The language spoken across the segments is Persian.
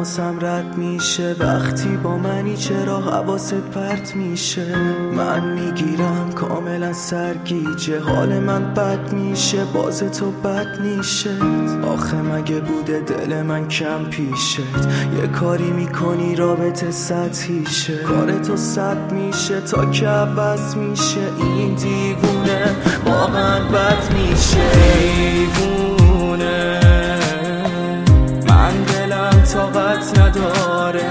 حواسم رد میشه وقتی با منی، چرا حواست پرت میشه؟ من میگیرم کاملا سرگیجه، حال من بد میشه، باز تو بد میشه. آخه مگه بوده دل من کم پیشت؟ یه کاری میکنی رابطه سطحیشه، کار تو صد میشه تا که عوض میشه. این دیوونه واقعا بد میشه، دیوونه. من دلم طاقت نداره،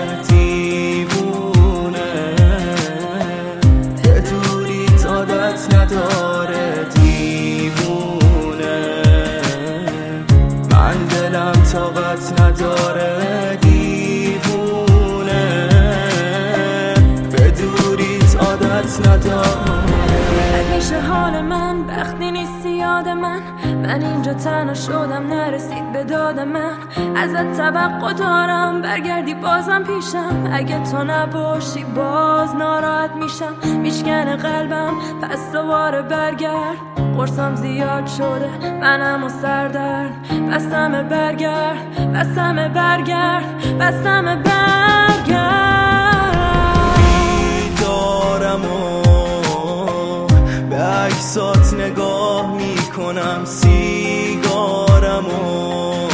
دیوونه. به دوریت عادت نداره، دیوونه. من دلم طاقت نداره، دیوونه. به دوریت عادت نداره. میشه حال من وقتی نیستی یاد من اینجا تنها شدم، نرسید به داد من. ازت توقع دارم برگردی بازم پیشم، اگه تو نباشی باز ناراحت میشم. میشکنه قلبم پس دوباره برگرد، قرصم زیاد شده منم و سردرد. بسمه برگرد، بسمه برگرد، بسمه برگرد. بیدارم و به عکسات نگاه میکنم، سیگارم و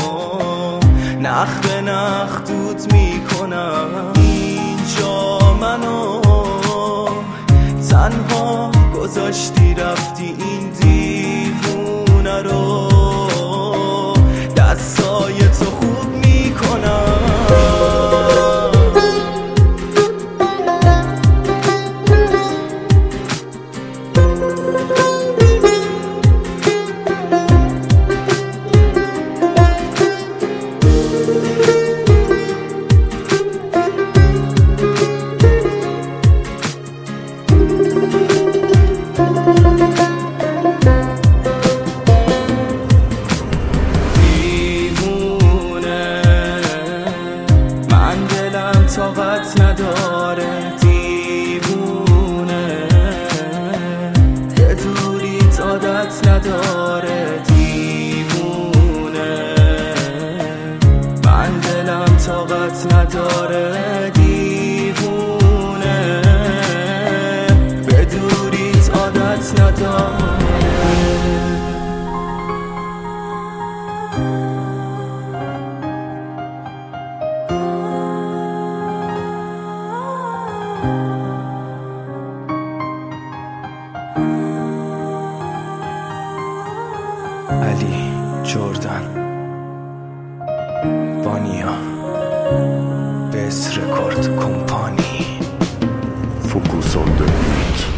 نخ به نخ دود میکنم. اینجا منو تنها گذاشتی، رفتی این دیوونه رو دستای تو خوب میکنم. طاقت نداره، دیوونه. به دوریت عادت نداره، دیوونه. من دلم طاقت نداره، دیوونه. به دوریت عادت نداره. علی جردن، وانیا، بس رکورد کمپانی، فوکوس آن